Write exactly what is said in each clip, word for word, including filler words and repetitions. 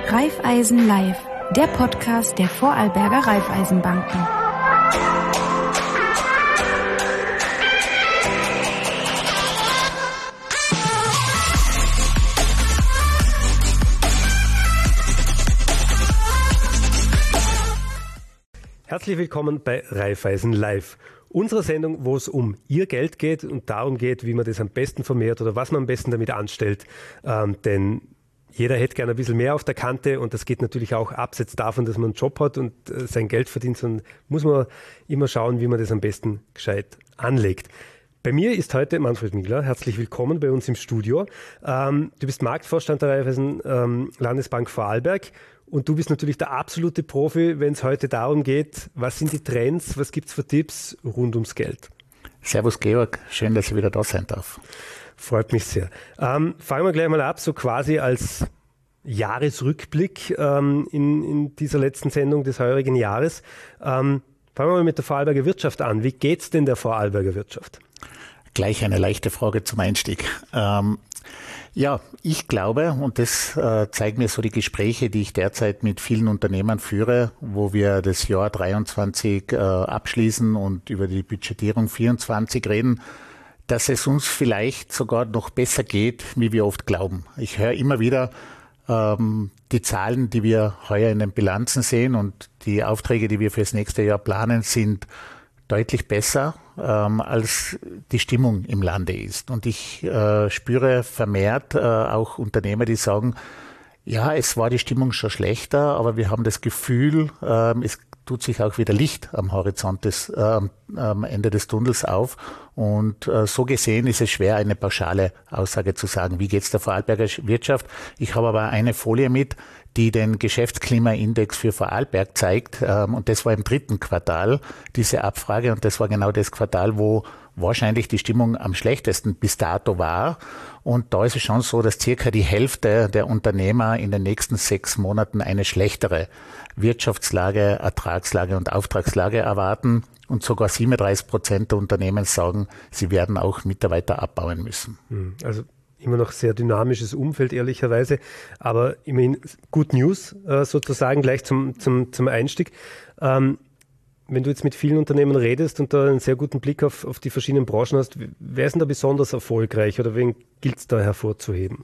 Raiffeisen Live, der Podcast der Vorarlberger Raiffeisenbanken. Herzlich willkommen bei Raiffeisen Live, unserer Sendung, wo es um Ihr Geld geht und darum geht, wie man das am besten vermehrt oder was man am besten damit anstellt. Ähm, denn jeder hätte gerne ein bisschen mehr auf der Kante und das geht natürlich auch abseits davon, dass man einen Job hat und äh, sein Geld verdient, sondern muss man immer schauen, wie man das am besten gescheit anlegt. Bei mir ist heute Manfred Miegler. Herzlich willkommen bei uns im Studio. Ähm, du bist Marktvorstand der Raiffeisen ähm, Landesbank Vorarlberg. Und du bist natürlich der absolute Profi, wenn es heute darum geht, was sind die Trends, was gibt es für Tipps rund ums Geld? Servus Georg, schön, dass ich wieder da sein darf. Freut mich sehr. Ähm, fangen wir gleich mal ab, so quasi als Jahresrückblick ähm, in, in dieser letzten Sendung des heurigen Jahres. Ähm, fangen wir mal mit der Vorarlberger Wirtschaft an. Wie geht's denn der Vorarlberger Wirtschaft? Gleich eine leichte Frage zum Einstieg. Ähm, Ja, ich glaube, und das äh, zeigen mir so die Gespräche, die ich derzeit mit vielen Unternehmern führe, wo wir das Jahr dreiundzwanzig äh, abschließen und über die Budgetierung vierundzwanzig reden, dass es uns vielleicht sogar noch besser geht, wie wir oft glauben. Ich höre immer wieder ähm, die Zahlen, die wir heuer in den Bilanzen sehen und die Aufträge, die wir fürs nächste Jahr planen, sind deutlich besser, ähm, als die Stimmung im Lande ist. Und ich äh, spüre vermehrt äh, auch Unternehmer, die sagen, ja, es war die Stimmung schon schlechter, aber wir haben das Gefühl, äh, es tut sich auch wieder Licht am Horizont des, äh, am Ende des Tunnels auf. Und äh, so gesehen ist es schwer, eine pauschale Aussage zu sagen, wie geht's der Vorarlberger Wirtschaft. Ich habe aber eine Folie mit, die den Geschäftsklimaindex für Vorarlberg zeigt. Ähm, und das war im dritten Quartal, diese Abfrage. Und das war genau das Quartal, wo wahrscheinlich die Stimmung am schlechtesten bis dato war. Und da ist es schon so, dass circa die Hälfte der Unternehmer in den nächsten sechs Monaten eine schlechtere Wirtschaftslage, Ertragslage und Auftragslage erwarten. Und sogar siebenunddreißig Prozent der Unternehmen sagen, sie werden auch Mitarbeiter abbauen müssen. Also immer noch sehr dynamisches Umfeld, ehrlicherweise. Aber immerhin Good News äh, sozusagen gleich zum, zum, zum Einstieg. Ähm, wenn du jetzt mit vielen Unternehmen redest und da einen sehr guten Blick auf, auf die verschiedenen Branchen hast, wer ist denn da besonders erfolgreich oder wen gilt es da hervorzuheben?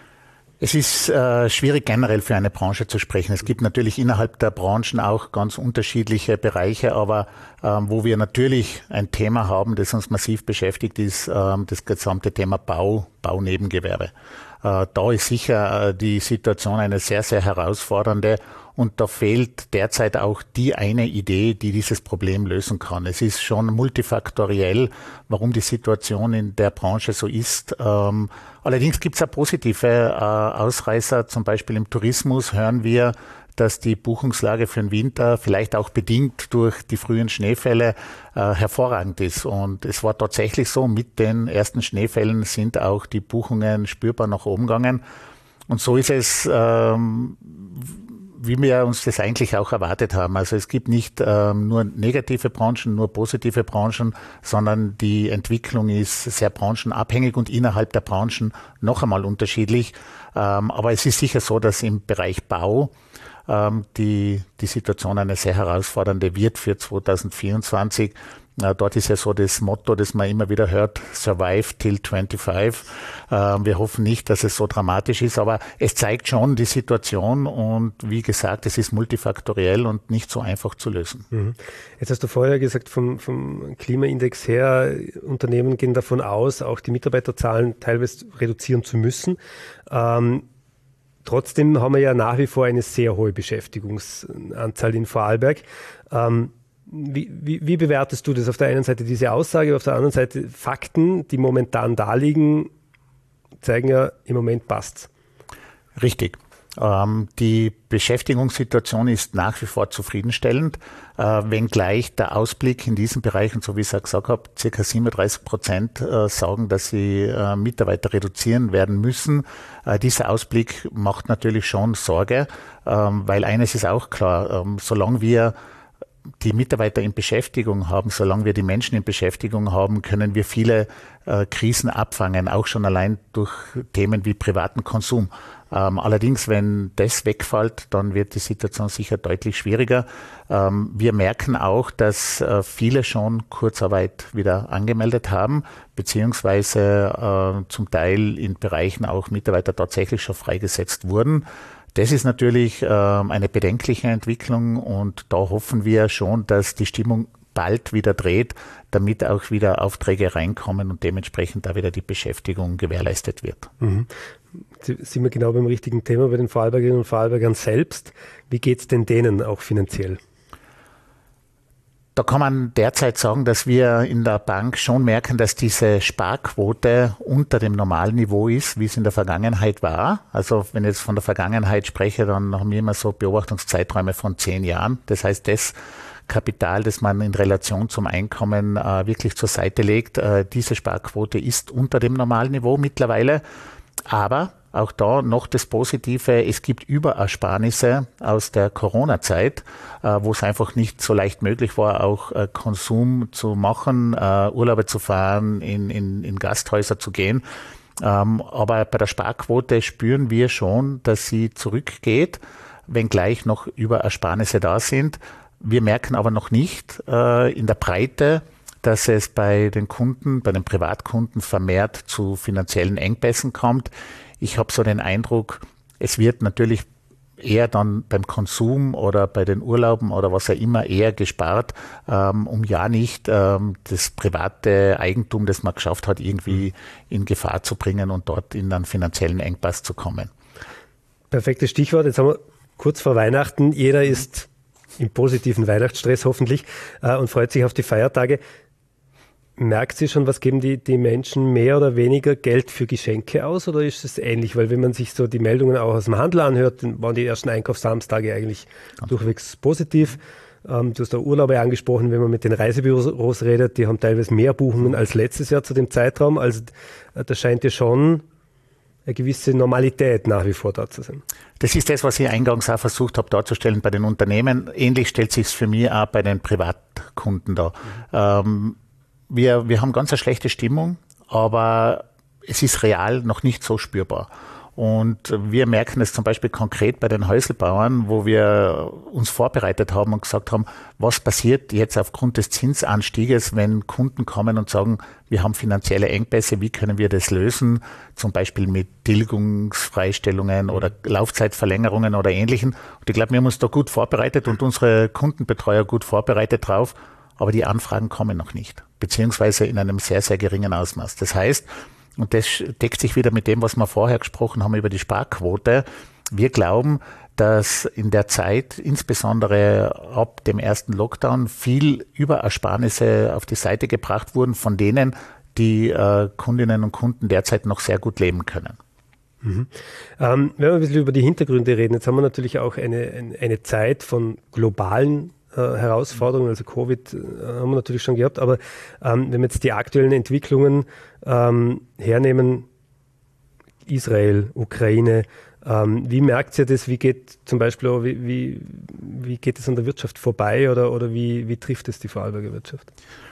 Es ist äh, schwierig generell für eine Branche zu sprechen. Es gibt natürlich innerhalb der Branchen auch ganz unterschiedliche Bereiche, aber ähm, wo wir natürlich ein Thema haben, das uns massiv beschäftigt, ist ähm, das gesamte Thema Bau, Baunebengewerbe. Äh, da ist sicher äh, die Situation eine sehr, sehr herausfordernde. Und da fehlt derzeit auch die eine Idee, die dieses Problem lösen kann. Es ist schon multifaktoriell, warum die Situation in der Branche so ist. Ähm, allerdings gibt es auch positive äh, Ausreißer. Zum Beispiel im Tourismus hören wir, dass die Buchungslage für den Winter vielleicht auch bedingt durch die frühen Schneefälle äh, hervorragend ist. Und es war tatsächlich so, mit den ersten Schneefällen sind auch die Buchungen spürbar nach oben gegangen. Und so ist es, ähm, wie wir uns das eigentlich auch erwartet haben. Also es gibt nicht ähm, nur negative Branchen, nur positive Branchen, sondern die Entwicklung ist sehr branchenabhängig und innerhalb der Branchen noch einmal unterschiedlich. Ähm, aber es ist sicher so, dass im Bereich Bau ähm, die, die Situation eine sehr herausfordernde wird für zweitausendvierundzwanzig. Äh, dort ist ja so das Motto, das man immer wieder hört, survive till fünfundzwanzig. Äh, wir hoffen nicht, dass es so dramatisch ist, aber es zeigt schon die Situation und wie gesagt, es ist multifaktoriell und nicht so einfach zu lösen. Mhm. Jetzt hast du vorher gesagt, vom, vom Klimaindex her, Unternehmen gehen davon aus, auch die Mitarbeiterzahlen teilweise reduzieren zu müssen. Ähm, trotzdem haben wir ja nach wie vor eine sehr hohe Beschäftigungsanzahl in Vorarlberg. Ähm, Wie, wie, wie bewertest du das? Auf der einen Seite diese Aussage, auf der anderen Seite Fakten, die momentan da liegen, zeigen ja, im Moment passt's. Richtig. Ähm, die Beschäftigungssituation ist nach wie vor zufriedenstellend, äh, wenngleich der Ausblick in diesem Bereich, und so wie ich es gesagt habe, ca. siebenunddreißig Prozent äh, sagen, dass sie äh, Mitarbeiter reduzieren werden müssen. Äh, dieser Ausblick macht natürlich schon Sorge, ähm, weil eines ist auch klar, ähm, solange wir die Mitarbeiter in Beschäftigung haben, solange wir die Menschen in Beschäftigung haben, können wir viele äh, Krisen abfangen, auch schon allein durch Themen wie privaten Konsum. Ähm, allerdings, wenn das wegfällt, dann wird die Situation sicher deutlich schwieriger. Ähm, wir merken auch, dass äh, viele schon Kurzarbeit wieder angemeldet haben, beziehungsweise äh, zum Teil in Bereichen auch Mitarbeiter tatsächlich schon freigesetzt wurden. Das ist natürlich äh, eine bedenkliche Entwicklung und da hoffen wir schon, dass die Stimmung bald wieder dreht, damit auch wieder Aufträge reinkommen und dementsprechend da wieder die Beschäftigung gewährleistet wird. Mhm. Sind wir genau beim richtigen Thema bei den Vorarlbergerinnen und Vorarlbergern selbst. Wie geht es denn denen auch finanziell? Da kann man derzeit sagen, dass wir in der Bank schon merken, dass diese Sparquote unter dem Normalniveau ist, wie es in der Vergangenheit war. Also wenn ich jetzt von der Vergangenheit spreche, dann haben wir immer so Beobachtungszeiträume von zehn Jahren. Das heißt, das Kapital, das man in Relation zum Einkommen äh, wirklich zur Seite legt, äh, diese Sparquote ist unter dem Normalniveau mittlerweile. Aber auch da noch das Positive, es gibt Überersparnisse aus der Corona-Zeit, äh, wo es einfach nicht so leicht möglich war, auch äh, Konsum zu machen, äh, Urlaube zu fahren, in, in, in Gasthäuser zu gehen. Ähm, aber bei der Sparquote spüren wir schon, dass sie zurückgeht, wenngleich noch Überersparnisse da sind. Wir merken aber noch nicht äh, in der Breite, dass es bei den Kunden, bei den Privatkunden vermehrt zu finanziellen Engpässen kommt. Ich habe so den Eindruck, es wird natürlich eher dann beim Konsum oder bei den Urlauben oder was auch immer eher gespart, ähm, um ja nicht ähm, das private Eigentum, das man geschafft hat, irgendwie in Gefahr zu bringen und dort in einen finanziellen Engpass zu kommen. Perfektes Stichwort. Jetzt haben wir kurz vor Weihnachten. Jeder ist im positiven Weihnachtsstress hoffentlich äh, und freut sich auf die Feiertage. Merkt sie schon, was geben die, die Menschen mehr oder weniger Geld für Geschenke aus oder ist es ähnlich? Weil wenn man sich so die Meldungen auch aus dem Handel anhört, dann waren die ersten Einkaufssamstage eigentlich Ganz durchwegs positiv. Ähm, du hast da Urlaube angesprochen, wenn man mit den Reisebüros redet, die haben teilweise mehr Buchungen als letztes Jahr zu dem Zeitraum. Also äh, da scheint ja schon eine gewisse Normalität nach wie vor da zu sein. Das ist das, was ich eingangs auch versucht habe darzustellen bei den Unternehmen. Ähnlich stellt sich es für mich auch bei den Privatkunden dar. Mhm. Ähm, Wir, wir haben ganz eine schlechte Stimmung, aber es ist real noch nicht so spürbar. Und wir merken es zum Beispiel konkret bei den Häuselbauern, wo wir uns vorbereitet haben und gesagt haben, was passiert jetzt aufgrund des Zinsanstieges, wenn Kunden kommen und sagen, wir haben finanzielle Engpässe, wie können wir das lösen? Zum Beispiel mit Tilgungsfreistellungen oder Laufzeitverlängerungen oder Ähnlichem. Und ich glaube, wir haben uns da gut vorbereitet und unsere Kundenbetreuer gut vorbereitet drauf. Aber die Anfragen kommen noch nicht, beziehungsweise in einem sehr, sehr geringen Ausmaß. Das heißt, und das deckt sich wieder mit dem, was wir vorher gesprochen haben über die Sparquote, wir glauben, dass in der Zeit, insbesondere ab dem ersten Lockdown, viel Überersparnisse auf die Seite gebracht wurden von denen, die äh, Kundinnen und Kunden derzeit noch sehr gut leben können. Mhm. Ähm, wenn wir ein bisschen über die Hintergründe reden, jetzt haben wir natürlich auch eine, eine Zeit von globalen Herausforderungen, also Covid äh, haben wir natürlich schon gehabt, aber ähm, wenn wir jetzt die aktuellen Entwicklungen ähm, hernehmen, Israel, Ukraine, ähm, wie merkt ihr das, wie geht zum Beispiel auch, wie, wie, wie geht es an der Wirtschaft vorbei oder, oder wie, wie trifft es die Vorarlberger Wirtschaft?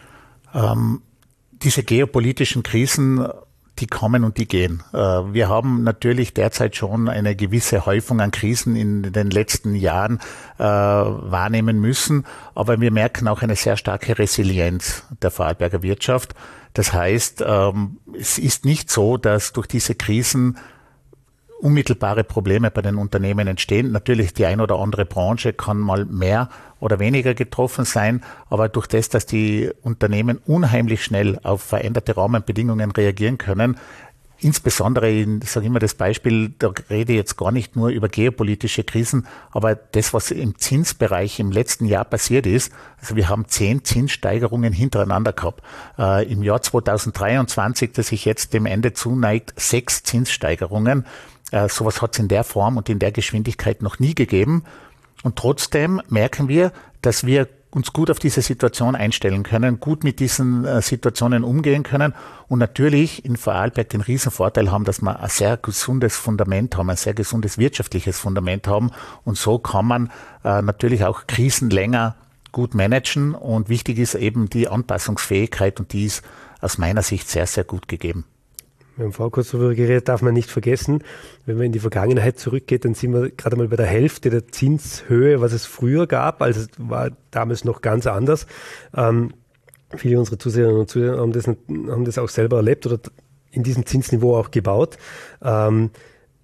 Ähm, diese geopolitischen Krisen, die kommen und die gehen. Wir haben natürlich derzeit schon eine gewisse Häufung an Krisen in den letzten Jahren äh, wahrnehmen müssen, aber wir merken auch eine sehr starke Resilienz der Vorarlberger Wirtschaft. Das heißt, ähm, es ist nicht so, dass durch diese Krisen unmittelbare Probleme bei den Unternehmen entstehen. Natürlich die ein oder andere Branche kann mal mehr oder weniger getroffen sein, aber durch das, dass die Unternehmen unheimlich schnell auf veränderte Rahmenbedingungen reagieren können, insbesondere, in, ich sage immer das Beispiel, da rede ich jetzt gar nicht nur über geopolitische Krisen, aber das, was im Zinsbereich im letzten Jahr passiert ist, also wir haben zehn Zinssteigerungen hintereinander gehabt. Äh, im Jahr zweitausenddreiundzwanzig, das sich jetzt dem Ende zuneigt, sechs Zinssteigerungen. Äh, sowas hat es in der Form und in der Geschwindigkeit noch nie gegeben. Und trotzdem merken wir, dass wir uns gut auf diese Situation einstellen können, gut mit diesen äh, Situationen umgehen können und natürlich in Vorarlberg den Riesenvorteil haben, dass wir ein sehr gesundes Fundament haben, ein sehr gesundes wirtschaftliches Fundament haben und so kann man äh, natürlich auch Krisen länger gut managen und wichtig ist eben die Anpassungsfähigkeit und die ist aus meiner Sicht sehr, sehr gut gegeben. Wir haben vorher kurz darüber geredet, darf man nicht vergessen, wenn man in die Vergangenheit zurückgeht, dann sind wir gerade mal bei der Hälfte der Zinshöhe, was es früher gab. Also es war damals noch ganz anders. Ähm, viele unserer Zuseherinnen und Zuseher haben das, haben das auch selber erlebt oder in diesem Zinsniveau auch gebaut. Ähm,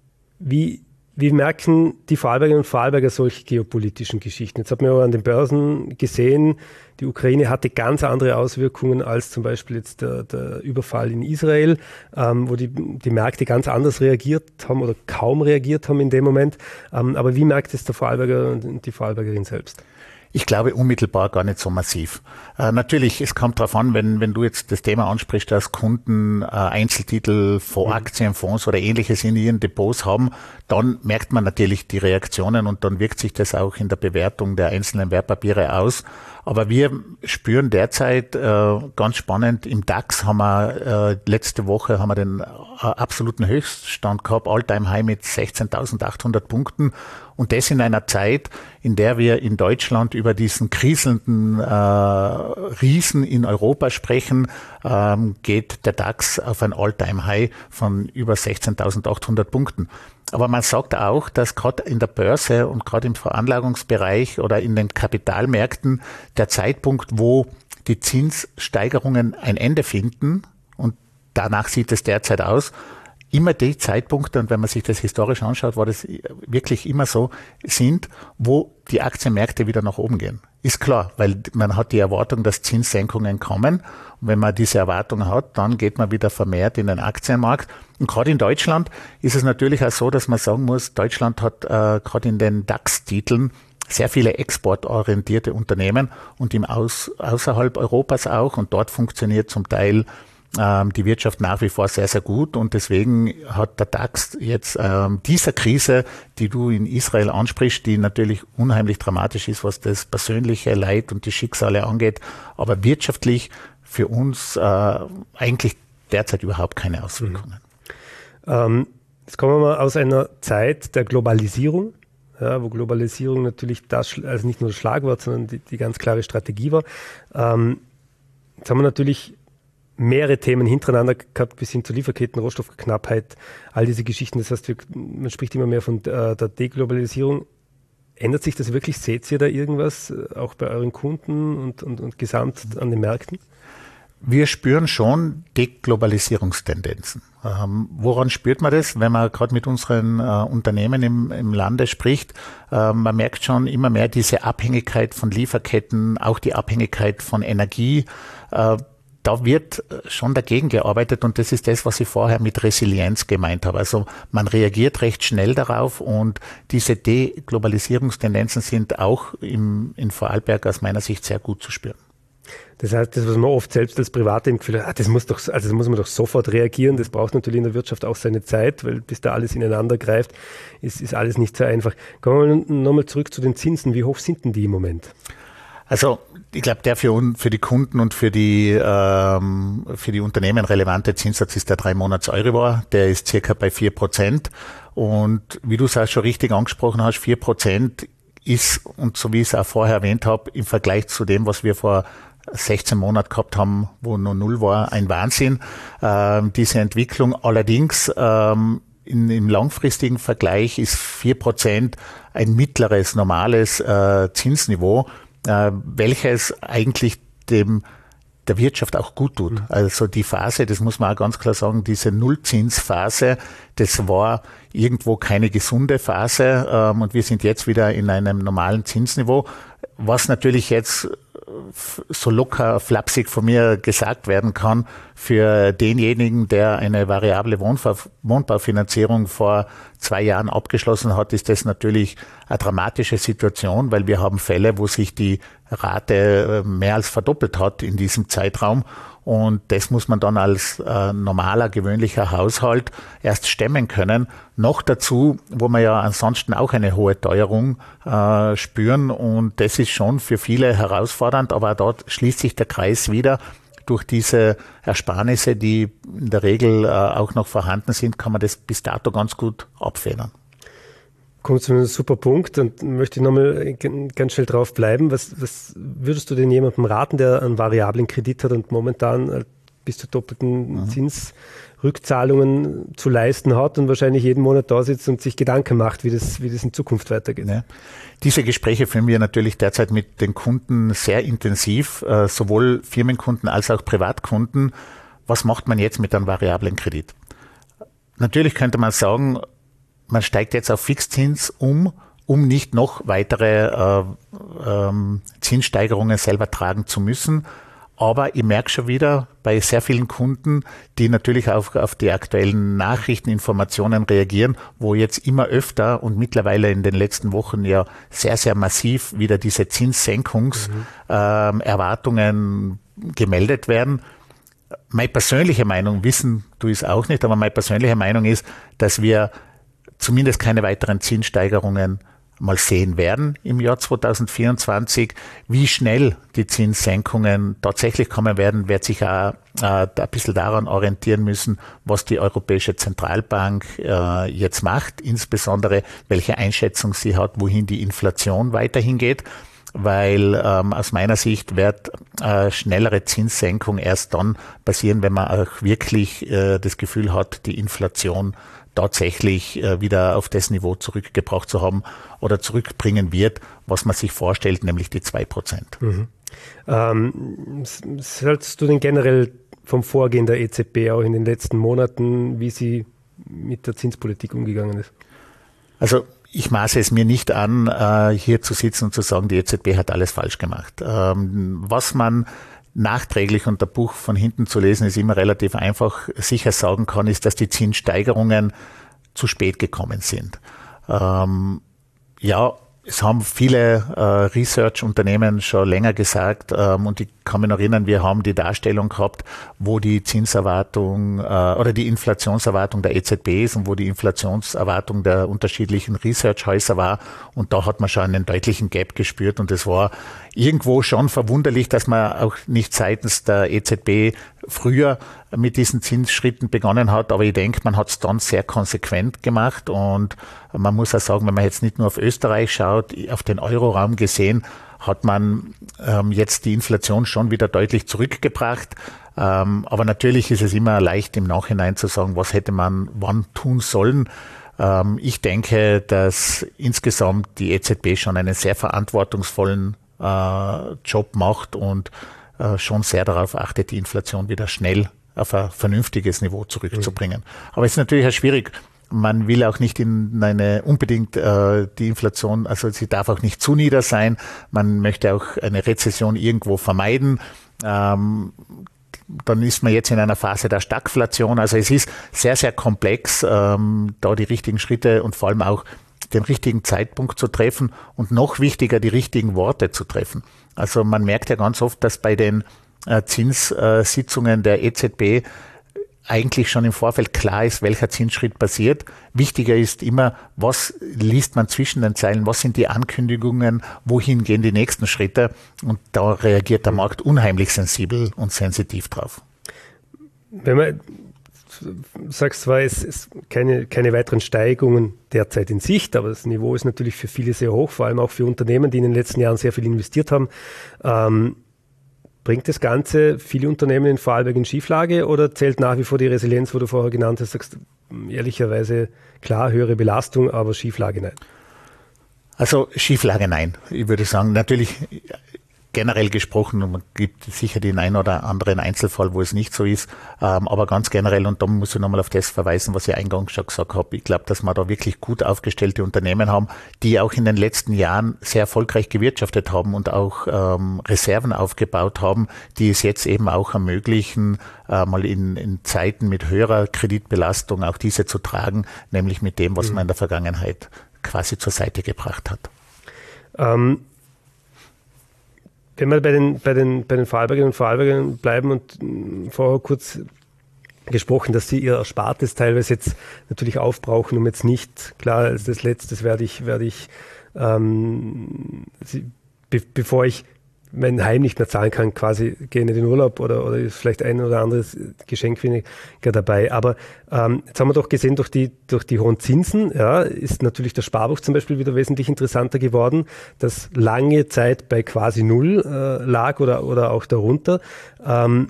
wie Wie merken die Vorarlbergerinnen und Vorarlberger solche geopolitischen Geschichten? Jetzt hat man ja an den Börsen gesehen, die Ukraine hatte ganz andere Auswirkungen als zum Beispiel jetzt der, der Überfall in Israel, ähm, wo die, die Märkte ganz anders reagiert haben oder kaum reagiert haben in dem Moment. Ähm, aber wie merkt es der Vorarlberger und die Vorarlbergerin selbst? Ich glaube unmittelbar gar nicht so massiv. Äh, natürlich, es kommt darauf an, wenn, wenn du jetzt das Thema ansprichst, dass Kunden äh, Einzeltitel, Aktien, Fonds oder ähnliches in ihren Depots haben, dann merkt man natürlich die Reaktionen und dann wirkt sich das auch in der Bewertung der einzelnen Wertpapiere aus. Aber wir spüren derzeit äh, ganz spannend, im DAX haben wir äh, letzte Woche haben wir den äh, absoluten Höchststand gehabt, All-Time-High mit sechzehntausendachthundert Punkten. Und das in einer Zeit, in der wir in Deutschland über diesen kriselnden äh, Riesen in Europa sprechen, ähm, geht der DAX auf ein All-Time-High von über sechzehntausendachthundert Punkten. Aber man sagt auch, dass gerade in der Börse und gerade im Veranlagungsbereich oder in den Kapitalmärkten der Zeitpunkt, wo die Zinssteigerungen ein Ende finden, und danach sieht es derzeit aus, immer die Zeitpunkte, und wenn man sich das historisch anschaut, war das wirklich immer so, sind, wo die Aktienmärkte wieder nach oben gehen. Ist klar, weil man hat die Erwartung, dass Zinssenkungen kommen. Und wenn man diese Erwartung hat, dann geht man wieder vermehrt in den Aktienmarkt. Und gerade in Deutschland ist es natürlich auch so, dass man sagen muss, Deutschland hat äh, gerade in den DAX-Titeln sehr viele exportorientierte Unternehmen und im Aus, außerhalb Europas auch. Und dort funktioniert zum Teil ähm, die Wirtschaft nach wie vor sehr, sehr gut. Und deswegen hat der DAX jetzt ähm, dieser Krise, die du in Israel ansprichst, die natürlich unheimlich dramatisch ist, was das persönliche Leid und die Schicksale angeht, aber wirtschaftlich für uns äh, eigentlich derzeit überhaupt keine Auswirkungen. Mhm. Ähm, jetzt kommen wir mal aus einer Zeit der Globalisierung, ja, wo Globalisierung natürlich das, also nicht nur das Schlagwort, sondern die, die ganz klare Strategie war. Ähm, jetzt haben wir natürlich mehrere Themen hintereinander gehabt, bis hin zur Lieferketten, Rohstoffknappheit, all diese Geschichten. Das heißt, wir, man spricht immer mehr von äh, der Deglobalisierung. Ändert sich das wirklich? Seht ihr da irgendwas, äh, auch bei euren Kunden und, und, und gesamt an den Märkten? Wir spüren schon Deglobalisierungstendenzen. Ähm, woran spürt man das? Wenn man gerade mit unseren äh, Unternehmen im, im Lande spricht, äh, man merkt schon immer mehr diese Abhängigkeit von Lieferketten, auch die Abhängigkeit von Energie. Äh, da wird schon dagegen gearbeitet und das ist das, was ich vorher mit Resilienz gemeint habe. Also man reagiert recht schnell darauf und diese Deglobalisierungstendenzen sind auch im, in Vorarlberg aus meiner Sicht sehr gut zu spüren. Das heißt, das, was man oft selbst als Private im Gefühl hat, ah, das muss doch, also das muss man doch sofort reagieren. Das braucht natürlich in der Wirtschaft auch seine Zeit, weil bis da alles ineinander greift, ist, ist alles nicht so einfach. Kommen wir nochmal zurück zu den Zinsen. Wie hoch sind denn die im Moment? Also ich glaube, der für, für die Kunden und für die, ähm, für die Unternehmen relevante Zinssatz ist der drei Monats Euribor. Der ist circa bei vier Prozent. Und wie du es auch schon richtig angesprochen hast, vier Prozent ist, und so wie ich es auch vorher erwähnt habe, im Vergleich zu dem, was wir vor sechzehn Monaten gehabt haben, wo nur null war, ein Wahnsinn. Ähm, diese Entwicklung allerdings ähm, in, im langfristigen Vergleich ist vier Prozent ein mittleres, normales äh, Zinsniveau, äh, welches eigentlich dem der Wirtschaft auch gut tut. Also die Phase, das muss man auch ganz klar sagen, diese Nullzinsphase, das war irgendwo keine gesunde Phase ähm, und wir sind jetzt wieder in einem normalen Zinsniveau, was natürlich jetzt so locker flapsig von mir gesagt werden kann, für denjenigen, der eine variable Wohnbaufinanzierung vor zwei Jahren abgeschlossen hat, ist das natürlich eine dramatische Situation, weil wir haben Fälle, wo sich die Rate mehr als verdoppelt hat in diesem Zeitraum. Und das muss man dann als äh, normaler, gewöhnlicher Haushalt erst stemmen können. Noch dazu, wo wir ja ansonsten auch eine hohe Teuerung äh, spüren. Und das ist schon für viele herausfordernd. Aber dort schließt sich der Kreis wieder. Durch diese Ersparnisse, die in der Regel äh, auch noch vorhanden sind, kann man das bis dato ganz gut abfedern. kommt zu einem super Punkt und möchte nochmal ganz schnell drauf bleiben. Was, was würdest du denn jemandem raten, der einen variablen Kredit hat und momentan bis zu doppelten mhm. Zinsrückzahlungen zu leisten hat und wahrscheinlich jeden Monat da sitzt und sich Gedanken macht, wie das, wie das in Zukunft weitergeht? Ja. Diese Gespräche führen wir natürlich derzeit mit den Kunden sehr intensiv, äh, sowohl Firmenkunden als auch Privatkunden. Was macht man jetzt mit einem variablen Kredit? Natürlich könnte man sagen, man steigt jetzt auf Fixzins um, um nicht noch weitere äh, ähm, Zinssteigerungen selber tragen zu müssen. Aber ich merke schon wieder bei sehr vielen Kunden, die natürlich auch auf die aktuellen Nachrichten, Informationen reagieren, wo jetzt immer öfter und mittlerweile in den letzten Wochen ja sehr, sehr massiv wieder diese Zinssenkungserwartungen mhm. äh, gemeldet werden. Meine persönliche Meinung, wissen du es auch nicht, aber meine persönliche Meinung ist, dass wir zumindest keine weiteren Zinssteigerungen mal sehen werden im Jahr zweitausendvierundzwanzig. Wie schnell die Zinssenkungen tatsächlich kommen werden, wird sich auch äh, ein bisschen daran orientieren müssen, was die Europäische Zentralbank äh, jetzt macht, insbesondere welche Einschätzung sie hat, wohin die Inflation weiterhin geht. Weil ähm, aus meiner Sicht wird äh, schnellere Zinssenkung erst dann passieren, wenn man auch wirklich äh, das Gefühl hat, die Inflation tatsächlich äh, wieder auf das Niveau zurückgebracht zu haben oder zurückbringen wird, was man sich vorstellt, nämlich die zwei Prozent. Mhm. Ähm, was hältst du denn generell vom Vorgehen der E Z B auch in den letzten Monaten, wie sie mit der Zinspolitik umgegangen ist? Also ich maße es mir nicht an, hier zu sitzen und zu sagen, die E Z B hat alles falsch gemacht. Was man nachträglich und der Buch von hinten zu lesen ist immer relativ einfach sicher sagen kann, ist, dass die Zinssteigerungen zu spät gekommen sind. Ja, es haben viele äh, Research-Unternehmen schon länger gesagt ähm, und ich kann mich noch erinnern, wir haben die Darstellung gehabt, wo die Zinserwartung äh, oder die Inflationserwartung der E Z B ist und wo die Inflationserwartung der unterschiedlichen Research-Häuser war und da hat man schon einen deutlichen Gap gespürt und es war irgendwo schon verwunderlich, dass man auch nicht seitens der E Z B früher mit diesen Zinsschritten begonnen hat, aber ich denke, man hat es dann sehr konsequent gemacht und man muss auch sagen, wenn man jetzt nicht nur auf Österreich schaut, auf den Euroraum gesehen, hat man ähm, jetzt die Inflation schon wieder deutlich zurückgebracht. Ähm, aber natürlich ist es immer leicht im Nachhinein zu sagen, was hätte man wann tun sollen. Ähm, ich denke, dass insgesamt die E Z B schon einen sehr verantwortungsvollen äh, Job macht und äh, schon sehr darauf achtet, die Inflation wieder schnell auf ein vernünftiges Niveau zurückzubringen. Mhm. Aber es ist natürlich auch schwierig. Man will auch nicht in eine unbedingt äh, die Inflation, also sie darf auch nicht zu nieder sein. Man möchte auch eine Rezession irgendwo vermeiden. Ähm, dann ist man jetzt in einer Phase der Stagflation. Also es ist sehr, sehr komplex, ähm, da die richtigen Schritte und vor allem auch den richtigen Zeitpunkt zu treffen und noch wichtiger, die richtigen Worte zu treffen. Also man merkt ja ganz oft, dass bei den äh, Zinssitzungen der E Z B eigentlich schon im Vorfeld klar ist, welcher Zinsschritt passiert. Wichtiger ist immer, was liest man zwischen den Zeilen, was sind die Ankündigungen, wohin gehen die nächsten Schritte und da reagiert der Markt unheimlich sensibel und sensitiv drauf. Wenn man sagst zwar, es ist keine, keine weiteren Steigungen derzeit in Sicht, aber das Niveau ist natürlich für viele sehr hoch, vor allem auch für Unternehmen, die in den letzten Jahren sehr viel investiert haben. Ähm, Bringt das Ganze viele Unternehmen in Vorarlberg in Schieflage oder zählt nach wie vor die Resilienz, wo du vorher genannt hast, sagst ehrlicherweise klar, höhere Belastung, aber Schieflage nein? Also Schieflage nein. Ich würde sagen, natürlich generell gesprochen, und man gibt sicher den einen oder anderen Einzelfall, wo es nicht so ist, ähm, aber ganz generell, und da muss ich nochmal auf das verweisen, was ich eingangs schon gesagt habe, ich glaube, dass wir da wirklich gut aufgestellte Unternehmen haben, die auch in den letzten Jahren sehr erfolgreich gewirtschaftet haben und auch ähm, Reserven aufgebaut haben, die es jetzt eben auch ermöglichen, äh, mal in, in Zeiten mit höherer Kreditbelastung auch diese zu tragen, nämlich mit dem, was mhm. man in der Vergangenheit quasi zur Seite gebracht hat. Ähm Wenn wir bei den, bei den, bei den Vorarlbergerinnen und Vorarlbergern bleiben und vorher kurz gesprochen, dass sie ihr Erspartes teilweise jetzt natürlich aufbrauchen, um jetzt nicht, klar, als das Letzte werde ich, werde ich, ähm, sie, be, bevor ich mein Heim nicht mehr zahlen kann, quasi gehe nicht in den Urlaub oder, oder ist vielleicht ein oder anderes Geschenk weniger dabei. Aber ähm, jetzt haben wir doch gesehen, durch die, durch die hohen Zinsen ja, ist natürlich das Sparbuch zum Beispiel wieder wesentlich interessanter geworden, das lange Zeit bei quasi null äh, lag oder, oder auch darunter. Ähm,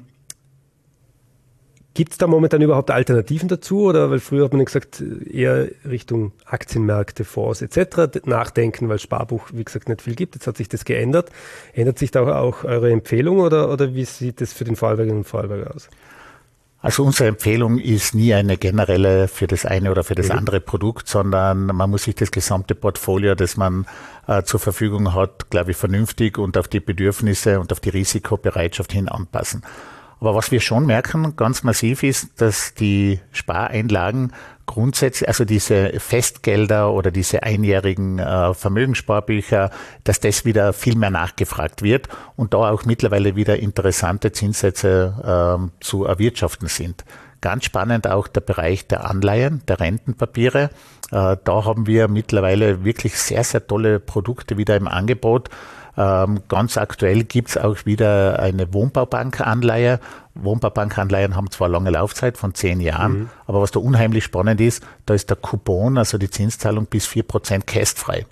Gibt es da momentan überhaupt Alternativen dazu? Oder weil früher hat man gesagt, eher Richtung Aktienmärkte, Fonds et cetera nachdenken, weil Sparbuch, wie gesagt, nicht viel gibt. Jetzt hat sich das geändert. Ändert sich da auch eure Empfehlung oder, oder wie sieht das für den Vorarlbergerinnen und Vorarlberger aus? Also unsere Empfehlung ist nie eine generelle für das eine oder für das mhm. andere Produkt, sondern man muss sich das gesamte Portfolio, das man äh, zur Verfügung hat, glaube ich, vernünftig und auf die Bedürfnisse und auf die Risikobereitschaft hin anpassen. Aber was wir schon merken, ganz massiv ist, dass die Spareinlagen grundsätzlich, also diese Festgelder oder diese einjährigen äh, Vermögenssparbücher, dass das wieder viel mehr nachgefragt wird und da auch mittlerweile wieder interessante Zinssätze äh, zu erwirtschaften sind. Ganz spannend auch der Bereich der Anleihen, der Rentenpapiere. Äh, da haben wir mittlerweile wirklich sehr, sehr tolle Produkte wieder im Angebot. Ähm, ganz aktuell gibt's auch wieder eine Wohnbaubankanleihe. Wohnbaubankanleihen haben zwar lange Laufzeit von zehn Jahren, mhm. aber was da unheimlich spannend ist, da ist der Coupon, also die Zinszahlung bis vier Prozent kästfrei.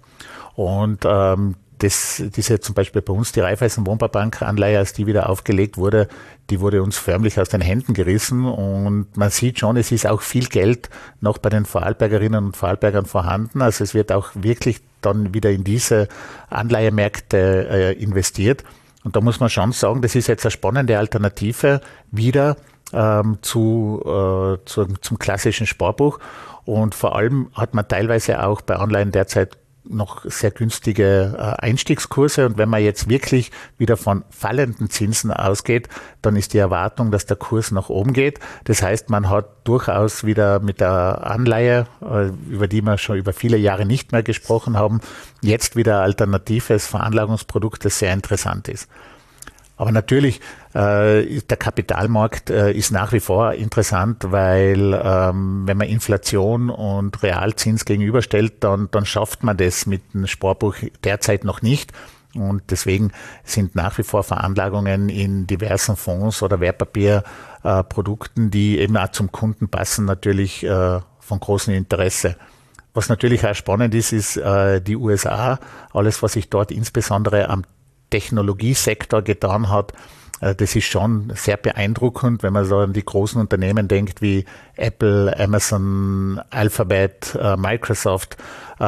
Und ähm, das, diese zum Beispiel bei uns die Raiffeisen Wohnbaubankanleihe, als die wieder aufgelegt wurde, die wurde uns förmlich aus den Händen gerissen und man sieht schon, es ist auch viel Geld noch bei den Vorarlbergerinnen und Vorarlbergern vorhanden. Also es wird auch wirklich dann wieder in diese Anleihemärkte äh, investiert. Und da muss man schon sagen, das ist jetzt eine spannende Alternative wieder ähm, zu, äh, zu, zum klassischen Sparbuch. Und vor allem hat man teilweise auch bei Anleihen derzeit noch sehr günstige äh, Einstiegskurse. Und wenn man jetzt wirklich wieder von fallenden Zinsen ausgeht, dann ist die Erwartung, dass der Kurs nach oben geht. Das heißt, man hat durchaus wieder mit der Anleihe, äh, über die wir schon über viele Jahre nicht mehr gesprochen haben, jetzt wieder alternatives Veranlagungsprodukt, das sehr interessant ist. Aber natürlich, äh, der Kapitalmarkt äh, ist nach wie vor interessant, weil ähm, wenn man Inflation und Realzins gegenüberstellt, dann, dann schafft man das mit dem Sparbuch derzeit noch nicht. Und deswegen sind nach wie vor Veranlagungen in diversen Fonds oder Wertpapierprodukten, äh, die eben auch zum Kunden passen, natürlich äh, von großem Interesse. Was natürlich auch spannend ist, ist äh, die U S A. Alles, was sich dort insbesondere am Technologiesektor getan hat, das ist schon sehr beeindruckend, wenn man so an die großen Unternehmen denkt wie Apple, Amazon, Alphabet, Microsoft.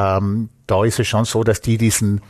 Da ist es schon so, dass die diesen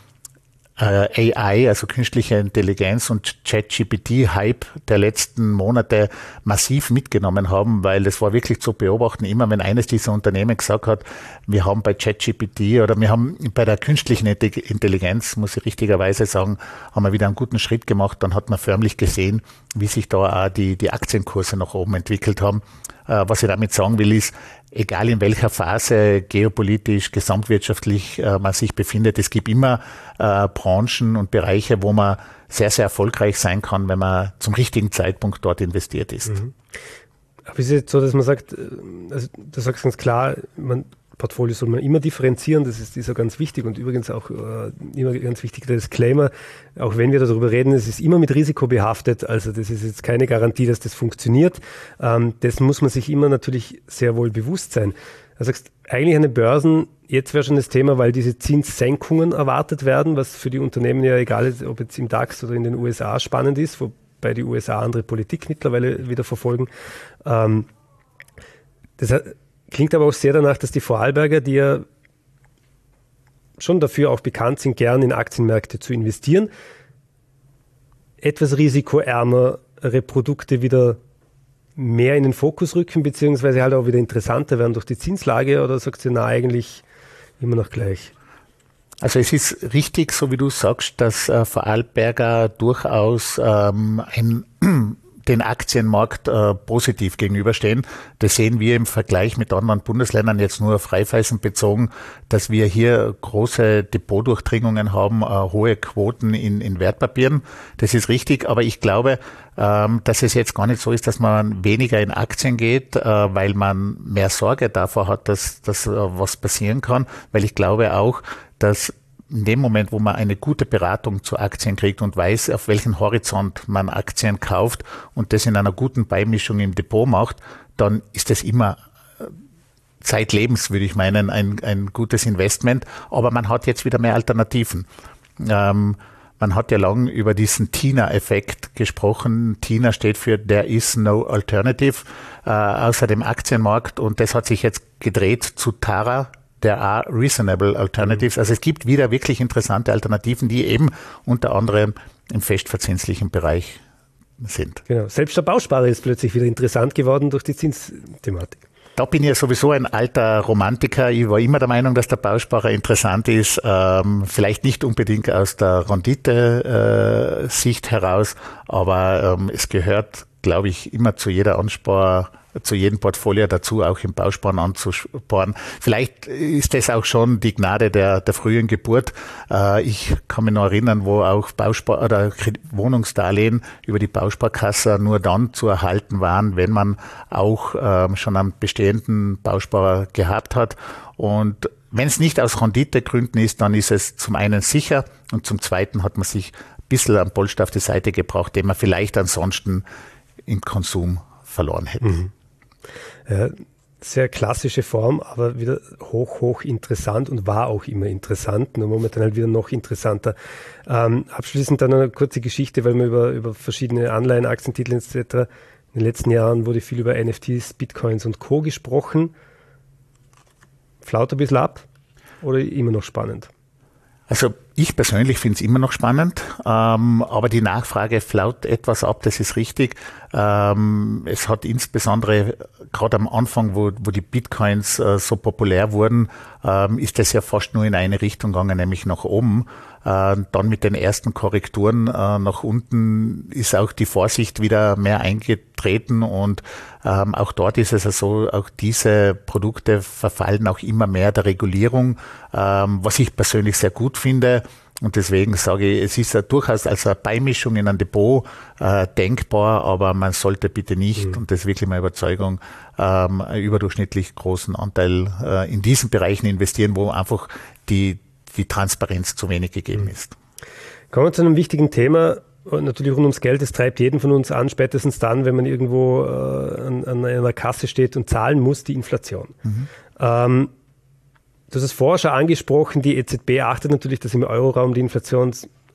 A I, also künstliche Intelligenz und ChatGPT-Hype der letzten Monate massiv mitgenommen haben, weil das war wirklich zu beobachten, immer wenn eines dieser Unternehmen gesagt hat, wir haben bei ChatGPT oder wir haben bei der künstlichen Intelligenz, muss ich richtigerweise sagen, haben wir wieder einen guten Schritt gemacht, dann hat man förmlich gesehen, wie sich da auch die, die Aktienkurse nach oben entwickelt haben. Was ich damit sagen will, ist, egal in welcher Phase geopolitisch, gesamtwirtschaftlich äh, man sich befindet, es gibt immer äh, Branchen und Bereiche, wo man sehr, sehr erfolgreich sein kann, wenn man zum richtigen Zeitpunkt dort investiert ist. Mhm. Aber ist es jetzt so, dass man sagt, also du sagst ganz klar, man Portfolio soll man immer differenzieren, das ist, ist ja ganz wichtig und übrigens auch äh, immer ganz wichtig der Disclaimer, auch wenn wir darüber reden, es ist immer mit Risiko behaftet, also das ist jetzt keine Garantie, dass das funktioniert. Ähm, das muss man sich immer natürlich sehr wohl bewusst sein. Also sagst, eigentlich an den Börsen, jetzt wäre schon das Thema, weil diese Zinssenkungen erwartet werden, was für die Unternehmen ja egal ist, ob jetzt im DAX oder in den U S A spannend ist, wobei die U S A andere Politik mittlerweile wieder verfolgen. Ähm, das hat Klingt aber auch sehr danach, dass die Vorarlberger, die ja schon dafür auch bekannt sind, gern in Aktienmärkte zu investieren, etwas risikoärmere Produkte wieder mehr in den Fokus rücken, beziehungsweise halt auch wieder interessanter werden durch die Zinslage, oder sagst du, na, eigentlich immer noch gleich? Also es ist richtig, so wie du sagst, dass äh, Vorarlberger durchaus ähm, ein den Aktienmarkt äh, positiv gegenüberstehen. Das sehen wir im Vergleich mit anderen Bundesländern jetzt nur auf Raiffeisen bezogen, dass wir hier große Depotdurchdringungen haben, äh, hohe Quoten in, in Wertpapieren. Das ist richtig, aber ich glaube, ähm, dass es jetzt gar nicht so ist, dass man weniger in Aktien geht, äh, weil man mehr Sorge davor hat, dass, dass äh, was passieren kann, weil ich glaube auch, dass in dem Moment, wo man eine gute Beratung zu Aktien kriegt und weiß, auf welchen Horizont man Aktien kauft und das in einer guten Beimischung im Depot macht, dann ist das immer zeitlebens, würde ich meinen, ein, ein gutes Investment. Aber man hat jetzt wieder mehr Alternativen. Ähm, man hat ja lang über diesen Tina-Effekt gesprochen. Tina steht für There is no alternative äh, außer dem Aktienmarkt, und das hat sich jetzt gedreht zu Tara. There are reasonable alternatives. Also es gibt wieder wirklich interessante Alternativen, die eben unter anderem im festverzinslichen Bereich sind. Genau. Selbst der Bausparer ist plötzlich wieder interessant geworden durch die Zinsthematik. Da bin ich ja sowieso ein alter Romantiker. Ich war immer der Meinung, dass der Bausparer interessant ist. Ähm, vielleicht nicht unbedingt aus der Rendite-Sicht äh, heraus, aber ähm, es gehört, glaube ich, immer zu jeder Anspar zu jedem Portfolio dazu, auch im Bausparen anzusparen. Vielleicht ist das auch schon die Gnade der, der frühen Geburt. Äh, ich kann mich noch erinnern, wo auch Bauspar- oder Wohnungsdarlehen über die Bausparkasse nur dann zu erhalten waren, wenn man auch äh, schon einen bestehenden Bausparer gehabt hat. Und wenn es nicht aus Renditegründen ist, dann ist es zum einen sicher und zum zweiten hat man sich ein bisschen am Polster auf die Seite gebracht, den man vielleicht ansonsten im Konsum verloren hätte. Mhm. Ja, sehr klassische Form, aber wieder hoch, hoch interessant und war auch immer interessant, nur momentan halt wieder noch interessanter. Ähm, abschließend dann eine kurze Geschichte, weil wir über, über verschiedene Anleihen, Aktientitel et cetera. In den letzten Jahren wurde viel über N F Ts, Bitcoins und Co. gesprochen. Flaut ein bisschen ab oder immer noch spannend? Also ich persönlich finde es immer noch spannend, ähm, aber die Nachfrage flaut etwas ab, das ist richtig. Ähm, es hat insbesondere gerade am Anfang, wo, wo die Bitcoins äh, so populär wurden, ähm, ist das ja fast nur in eine Richtung gegangen, nämlich nach oben. Äh, dann mit den ersten Korrekturen äh, nach unten ist auch die Vorsicht wieder mehr eingetreten, und ähm, auch dort ist es ja so, auch diese Produkte verfallen auch immer mehr der Regulierung, ähm, was ich persönlich sehr gut finde. Und deswegen sage ich, es ist ja durchaus als eine Beimischung in ein Depot äh, denkbar, aber man sollte bitte nicht, mhm. und das ist wirklich meine Überzeugung, ähm, einen überdurchschnittlich großen Anteil äh, in diesen Bereichen investieren, wo einfach die, die Transparenz zu wenig gegeben mhm. ist. Kommen wir zu einem wichtigen Thema, natürlich rund ums Geld. Es treibt jeden von uns an, spätestens dann, wenn man irgendwo äh, an, an einer Kasse steht und zahlen muss, die Inflation. Mhm. Ähm, Du hast es vorher schon angesprochen, die E Z B achtet natürlich, dass im Euroraum die Inflation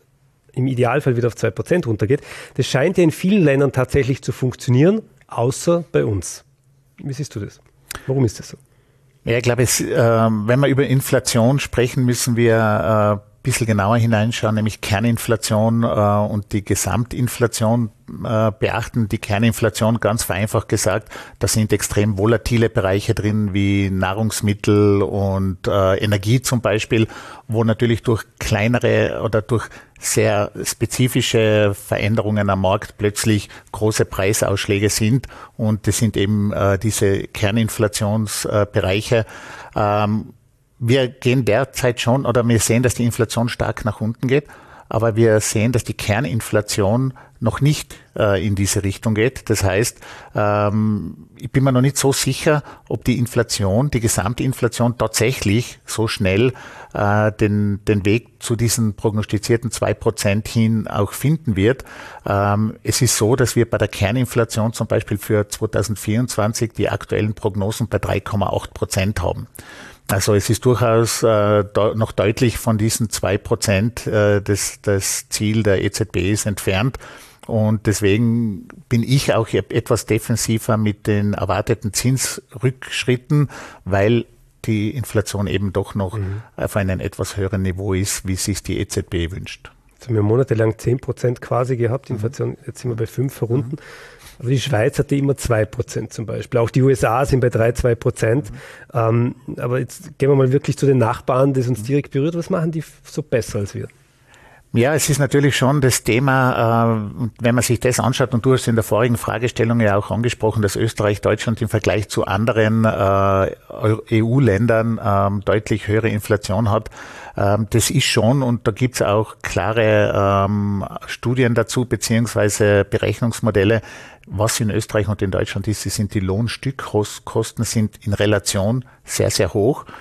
im Idealfall wieder auf zwei Prozent runtergeht. Das scheint ja in vielen Ländern tatsächlich zu funktionieren, außer bei uns. Wie siehst du das? Warum ist das so? Ja, ich glaube, es, äh, wenn wir über Inflation sprechen, müssen wir äh, ein bisschen genauer hineinschauen, nämlich Kerninflation äh, und die Gesamtinflation äh, beachten. Die Kerninflation, ganz vereinfacht gesagt, da sind extrem volatile Bereiche drin, wie Nahrungsmittel und äh, Energie zum Beispiel, wo natürlich durch kleinere oder durch sehr spezifische Veränderungen am Markt plötzlich große Preisausschläge sind, und das sind eben äh, diese Kerninflationsbereiche. Ähm, Wir gehen derzeit schon, oder wir sehen, dass die Inflation stark nach unten geht, aber wir sehen, dass die Kerninflation noch nicht äh, in diese Richtung geht. Das heißt, ähm, ich bin mir noch nicht so sicher, ob die Inflation, die Gesamtinflation tatsächlich so schnell äh, den, den Weg zu diesen prognostizierten zwei Prozent hin auch finden wird. Ähm, es ist so, dass wir bei der Kerninflation zum Beispiel für zweitausendvierundzwanzig die aktuellen Prognosen bei drei Komma acht Prozent haben. Also es ist durchaus äh, da noch deutlich von diesen zwei Prozent äh, das, das Ziel der E Z B ist entfernt. Und deswegen bin ich auch etwas defensiver mit den erwarteten Zinsrückschritten, weil die Inflation eben doch noch mhm. auf einem etwas höheren Niveau ist, wie sich die E Z B wünscht. Jetzt haben wir monatelang zehn Prozent quasi gehabt, Inflation, mhm. jetzt sind wir bei fünf herunter. Mhm. Aber die Schweiz hatte immer zwei Prozent zum Beispiel. Auch die U S A sind bei drei, zwei Prozent. Mhm. Ähm, aber jetzt gehen wir mal wirklich zu den Nachbarn, das uns direkt berührt. Was machen die so besser als wir? Ja, es ist natürlich schon das Thema, äh, wenn man sich das anschaut, und du hast in der vorigen Fragestellung ja auch angesprochen, dass Österreich, Deutschland im Vergleich zu anderen äh, E U-Ländern äh, deutlich höhere Inflation hat. Ähm, das ist schon, und da gibt es auch klare ähm, Studien dazu, beziehungsweise Berechnungsmodelle. Was in Österreich und in Deutschland ist, sind die Lohnstückkosten sind in Relation sehr, sehr hoch.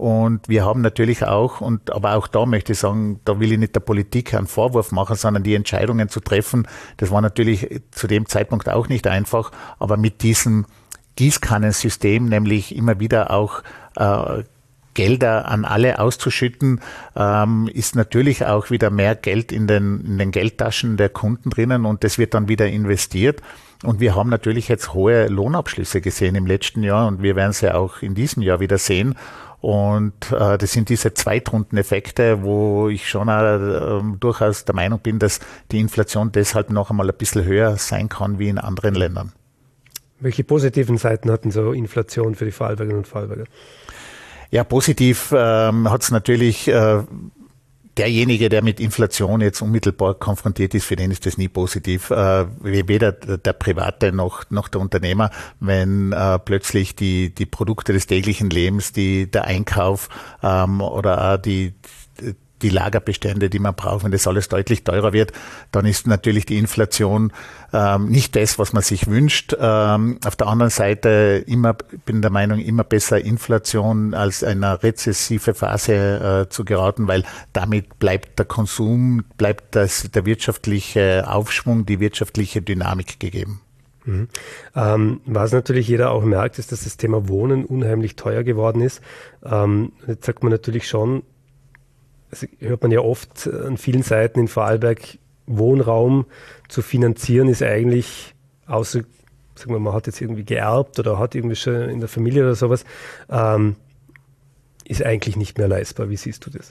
Und wir haben natürlich auch, und aber auch da möchte ich sagen, da will ich nicht der Politik einen Vorwurf machen, sondern die Entscheidungen zu treffen, das war natürlich zu dem Zeitpunkt auch nicht einfach, aber mit diesem Gießkannensystem, nämlich immer wieder auch äh, Gelder an alle auszuschütten, ähm, ist natürlich auch wieder mehr Geld in den, in den Geldtaschen der Kunden drinnen und das wird dann wieder investiert. Und wir haben natürlich jetzt hohe Lohnabschlüsse gesehen im letzten Jahr und wir werden sie auch in diesem Jahr wieder sehen. Und äh, das sind diese Zweitrundeneffekte, wo ich schon äh, durchaus der Meinung bin, dass die Inflation deshalb noch einmal ein bisschen höher sein kann wie in anderen Ländern. Welche positiven Seiten hatten so Inflation für die Vorarlbergerinnen und Vorarlberger? Ja, positiv ähm, hat es natürlich äh, derjenige, der mit Inflation jetzt unmittelbar konfrontiert ist, für den ist das nie positiv. Äh, weder der Private noch, noch der Unternehmer, wenn äh, plötzlich die, die Produkte des täglichen Lebens, die, der Einkauf ähm, oder auch die, die Lagerbestände, die man braucht, wenn das alles deutlich teurer wird, dann ist natürlich die Inflation ähm, nicht das, was man sich wünscht. Ähm, auf der anderen Seite immer, bin der Meinung, immer besser Inflation als eine rezessive Phase äh, zu geraten, weil damit bleibt der Konsum, bleibt das, der wirtschaftliche Aufschwung, die wirtschaftliche Dynamik gegeben. Mhm. Ähm, was natürlich jeder auch merkt, ist, dass das Thema Wohnen unheimlich teuer geworden ist. Ähm, jetzt sagt man natürlich schon, das hört man ja oft an vielen Seiten in Vorarlberg, Wohnraum zu finanzieren ist eigentlich, außer, sagen wir, man hat jetzt irgendwie geerbt oder hat irgendwie schon in der Familie oder sowas, ähm, ist eigentlich nicht mehr leistbar. Wie siehst du das?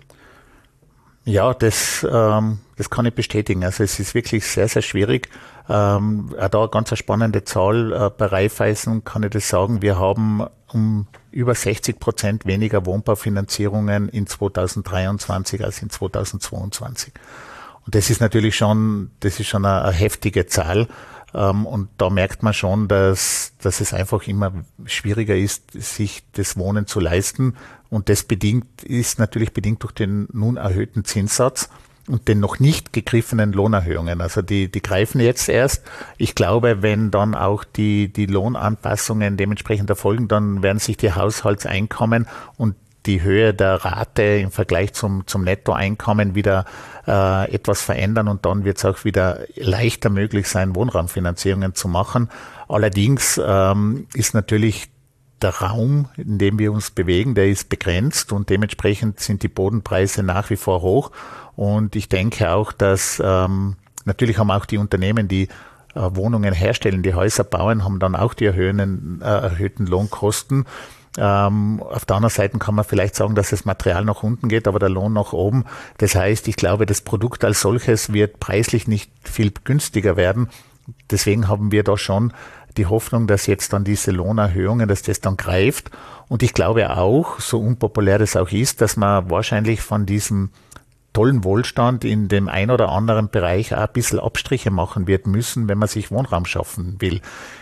Ja, das, ähm, das kann ich bestätigen. Also es ist wirklich sehr, sehr schwierig. Ähm, auch da eine ganz spannende Zahl. Äh, bei Raiffeisen kann ich das sagen, wir haben um über sechzig Prozent weniger Wohnbaufinanzierungen in zweitausenddreiundzwanzig als in zweitausendzweiundzwanzig. Und das ist natürlich schon, das ist schon eine, eine heftige Zahl. Ähm, und da merkt man schon, dass, dass es einfach immer schwieriger ist, sich das Wohnen zu leisten. Und das bedingt, ist natürlich bedingt durch den nun erhöhten Zinssatz und den noch nicht gegriffenen Lohnerhöhungen. Also die, die greifen jetzt erst. Ich glaube, wenn dann auch die, die Lohnanpassungen dementsprechend erfolgen, dann werden sich die Haushaltseinkommen und die Höhe der Rate im Vergleich zum, zum Nettoeinkommen wieder äh, etwas verändern und dann wird es auch wieder leichter möglich sein, Wohnraumfinanzierungen zu machen. Allerdings ähm, ist natürlich der Raum, in dem wir uns bewegen, der ist begrenzt und dementsprechend sind die Bodenpreise nach wie vor hoch. Und ich denke auch, dass ähm, natürlich haben auch die Unternehmen, die äh, Wohnungen herstellen, die Häuser bauen, haben dann auch die erhöhten, äh, erhöhten Lohnkosten. Ähm, auf der anderen Seite kann man vielleicht sagen, dass das Material nach unten geht, aber der Lohn nach oben. Das heißt, ich glaube, das Produkt als solches wird preislich nicht viel günstiger werden. Deswegen haben wir da schon die Hoffnung, dass jetzt dann diese Lohnerhöhungen, dass das dann greift. Und ich glaube auch, so unpopulär das auch ist, dass man wahrscheinlich von diesem tollen Wohlstand in dem ein oder anderen Bereich auch ein bisschen Abstriche machen wird müssen, wenn man sich Wohnraum schaffen will.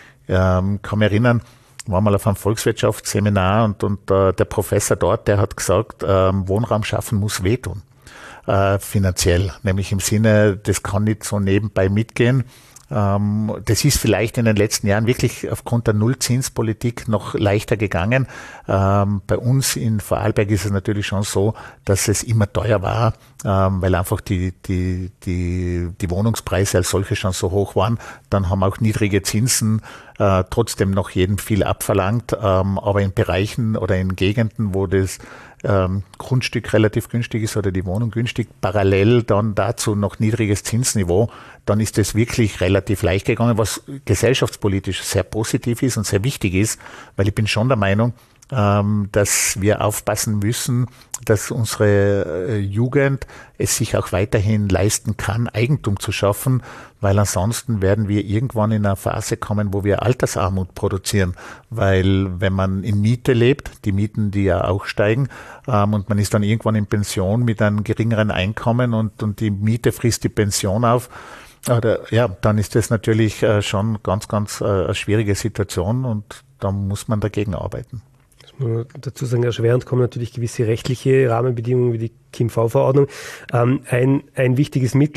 Ähm, kann mich erinnern, war mal auf einem Volkswirtschaftsseminar und, und äh, der Professor dort, der hat gesagt, ähm, Wohnraum schaffen muss wehtun, äh, finanziell. Nämlich im Sinne, das kann nicht so nebenbei mitgehen. Ähm, das ist vielleicht in den letzten Jahren wirklich aufgrund der Nullzinspolitik noch leichter gegangen. Ähm, bei uns in Vorarlberg ist es natürlich schon so, dass es immer teuer war, ähm, weil einfach die, die, die, die Wohnungspreise als solche schon so hoch waren. Dann haben auch niedrige Zinsen äh, trotzdem noch jedem viel abverlangt. Ähm, aber in Bereichen oder in Gegenden, wo das ähm, Grundstück relativ günstig ist oder die Wohnung günstig, parallel dann dazu noch niedriges Zinsniveau, dann ist es wirklich relativ leicht gegangen, was gesellschaftspolitisch sehr positiv ist und sehr wichtig ist, weil ich bin schon der Meinung, ähm, dass wir aufpassen müssen, dass unsere äh, Jugend es sich auch weiterhin leisten kann, Eigentum zu schaffen, weil ansonsten werden wir irgendwann in eine Phase kommen, wo wir Altersarmut produzieren, weil wenn man in Miete lebt, die Mieten, die ja auch steigen, ähm, und man ist dann irgendwann in Pension mit einem geringeren Einkommen und, und die Miete frisst die Pension auf, oder, ja, dann ist das natürlich äh, schon ganz, ganz äh, eine schwierige Situation und da muss man dagegen arbeiten. muss man dazu sagen, erschwerend kommen natürlich gewisse rechtliche Rahmenbedingungen wie die K I M V-Verordnung. Ähm, ein, ein wichtiges Mittel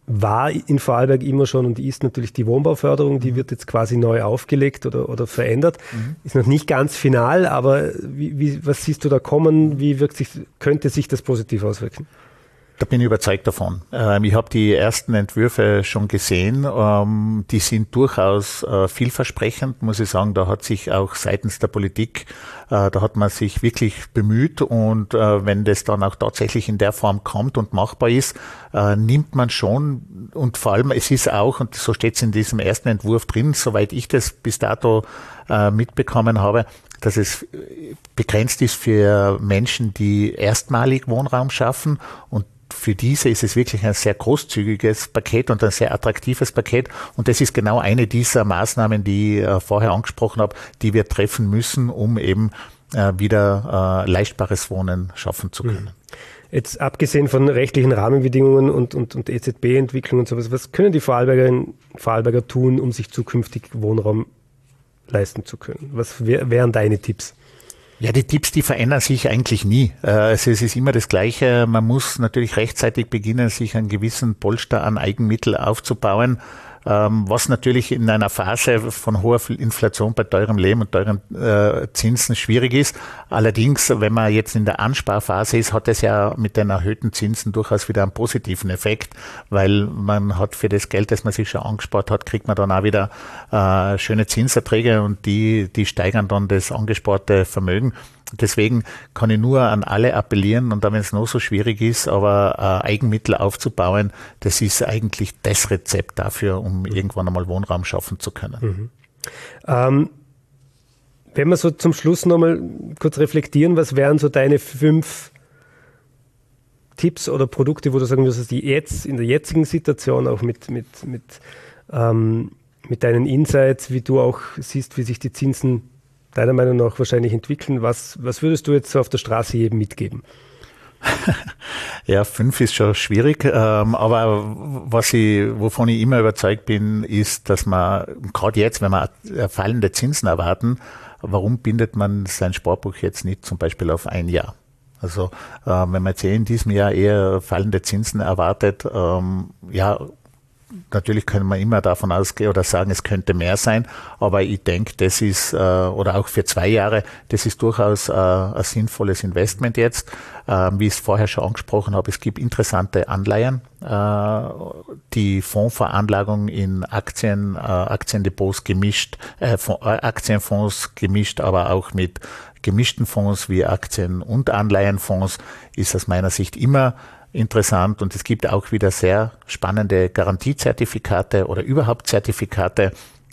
war in Vorarlberg immer schon und ist natürlich die Wohnbauförderung, die wird jetzt quasi neu aufgelegt oder, oder verändert. Mhm. Ist noch nicht ganz final, aber wie, wie, was siehst du da kommen? Wie wirkt sich, könnte sich das positiv auswirken? Da bin ich überzeugt davon. Ich habe die ersten Entwürfe schon gesehen. Die sind durchaus vielversprechend, muss ich sagen. Da hat sich auch seitens der Politik, da hat man sich wirklich bemüht. Und wenn das dann auch tatsächlich in der Form kommt und machbar ist, nimmt man schon, und vor allem es ist auch, und so steht es in diesem ersten Entwurf drin, soweit ich das bis dato mitbekommen habe, dass es begrenzt ist für Menschen, die erstmalig Wohnraum schaffen, und für diese ist es wirklich ein sehr großzügiges Paket und ein sehr attraktives Paket. Und das ist genau eine dieser Maßnahmen, die ich äh, vorher angesprochen habe, die wir treffen müssen, um eben äh, wieder äh, leistbares Wohnen schaffen zu können. Jetzt abgesehen von rechtlichen Rahmenbedingungen und, und, und E Z B-Entwicklung und sowas, was können die Vorarlbergerinnen und Vorarlberger tun, um sich zukünftig Wohnraum leisten zu können? Was wär, wären deine Tipps? Ja, die Tipps, die verändern sich eigentlich nie. Also es ist immer das Gleiche. Man muss natürlich rechtzeitig beginnen, sich einen gewissen Polster an Eigenmittel aufzubauen, was natürlich in einer Phase von hoher Inflation bei teurem Leben und teuren äh, Zinsen schwierig ist. Allerdings, wenn man jetzt in der Ansparphase ist, hat es ja mit den erhöhten Zinsen durchaus wieder einen positiven Effekt, weil man hat für das Geld, das man sich schon angespart hat, kriegt man dann auch wieder äh, schöne Zinserträge, und die, die steigern dann das angesparte Vermögen. Deswegen kann ich nur an alle appellieren, und da, wenn es noch so schwierig ist, aber äh, Eigenmittel aufzubauen, das ist eigentlich das Rezept dafür, um irgendwann einmal Wohnraum schaffen zu können. Mhm. Ähm, wenn wir so zum Schluss nochmal kurz reflektieren, was wären so deine fünf Tipps oder Produkte, wo du sagen würdest, die jetzt in der jetzigen Situation auch mit, mit, mit, ähm, mit deinen Insights, wie du auch siehst, wie sich die Zinsen deiner Meinung nach wahrscheinlich entwickeln. Was, was würdest du jetzt so auf der Straße jedem mitgeben? Ja, fünf ist schon schwierig, ähm, aber was ich, wovon ich immer überzeugt bin, ist, dass man gerade jetzt, wenn wir fallende Zinsen erwarten, warum bindet man sein Sparbuch jetzt nicht zum Beispiel auf ein Jahr? Also äh, wenn man jetzt in diesem Jahr eher fallende Zinsen erwartet, ähm, ja, natürlich können wir immer davon ausgehen oder sagen, es könnte mehr sein, aber ich denke, das ist, äh, oder auch für zwei Jahre, das ist durchaus äh, ein sinnvolles Investment jetzt. Äh, wie ich es vorher schon angesprochen habe, es gibt interessante Anleihen, äh, die Fondsveranlagung in Aktien, äh, Aktiendepots gemischt, äh, Aktienfonds gemischt, aber auch mit gemischten Fonds wie Aktien- und Anleihenfonds ist aus meiner Sicht immer interessant, und es gibt auch wieder sehr spannende Garantiezertifikate oder überhaupt Zertifikate,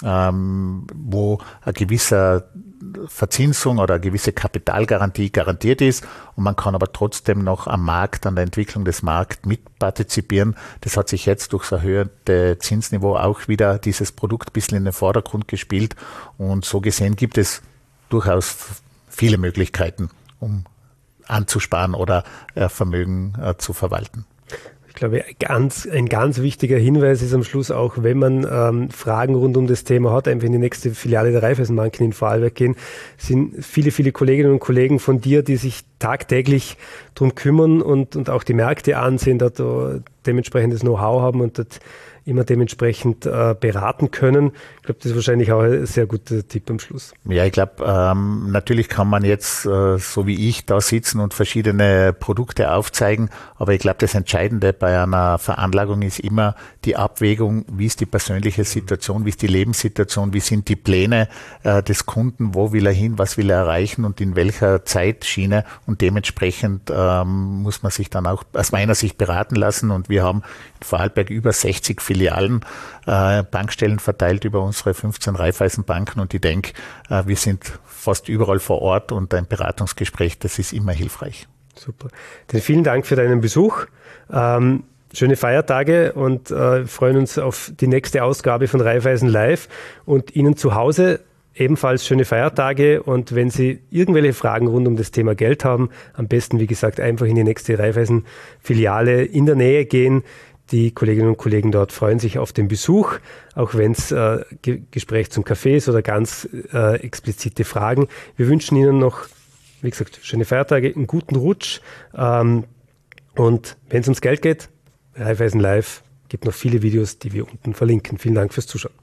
ähm, wo eine gewisse Verzinsung oder eine gewisse Kapitalgarantie garantiert ist, und man kann aber trotzdem noch am Markt, an der Entwicklung des Markts mitpartizipieren. Das hat sich jetzt durch das erhöhte Zinsniveau auch wieder dieses Produkt ein bisschen in den Vordergrund gespielt, und so gesehen gibt es durchaus viele Möglichkeiten, um anzusparen oder äh, Vermögen äh, zu verwalten. Ich glaube, ganz, ein ganz wichtiger Hinweis ist am Schluss auch, wenn man ähm, Fragen rund um das Thema hat, einfach in die nächste Filiale der Raiffeisenbanken in Vorarlberg gehen, sind viele, viele Kolleginnen und Kollegen von dir, die sich tagtäglich darum kümmern und, und auch die Märkte ansehen, dort uh, dementsprechendes Know-how haben und dort immer dementsprechend äh, beraten können. Ich glaube, das ist wahrscheinlich auch ein sehr guter Tipp am Schluss. Ja, ich glaube, ähm, natürlich kann man jetzt, äh, so wie ich, da sitzen und verschiedene Produkte aufzeigen, aber ich glaube, das Entscheidende bei einer Veranlagung ist immer die Abwägung, wie ist die persönliche Situation, wie ist die Lebenssituation, wie sind die Pläne äh, des Kunden, wo will er hin, was will er erreichen und in welcher Zeitschiene, und dementsprechend ähm, muss man sich dann auch aus meiner Sicht beraten lassen, und wir haben in Vorarlberg über sechzig Filialen, äh, Bankstellen verteilt über unsere fünfzehn Raiffeisenbanken, und ich denke, äh, wir sind fast überall vor Ort, und ein Beratungsgespräch, das ist immer hilfreich. Super. Dann vielen Dank für deinen Besuch. Ähm, schöne Feiertage, und äh, freuen uns auf die nächste Ausgabe von Raiffeisen Live, und Ihnen zu Hause ebenfalls schöne Feiertage, und wenn Sie irgendwelche Fragen rund um das Thema Geld haben, am besten, wie gesagt, einfach in die nächste Raiffeisen-Filiale in der Nähe gehen. Die Kolleginnen und Kollegen dort freuen sich auf den Besuch, auch wenn es äh, Ge- Gespräch zum Kaffee ist oder ganz äh, explizite Fragen. Wir wünschen Ihnen noch, wie gesagt, schöne Feiertage, einen guten Rutsch. Ähm, und wenn es ums Geld geht, Raiffeisen Live, gibt noch viele Videos, die wir unten verlinken. Vielen Dank fürs Zuschauen.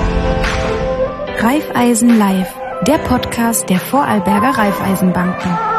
Raiffeisen Live, der Podcast der Vorarlberger Raiffeisenbanken.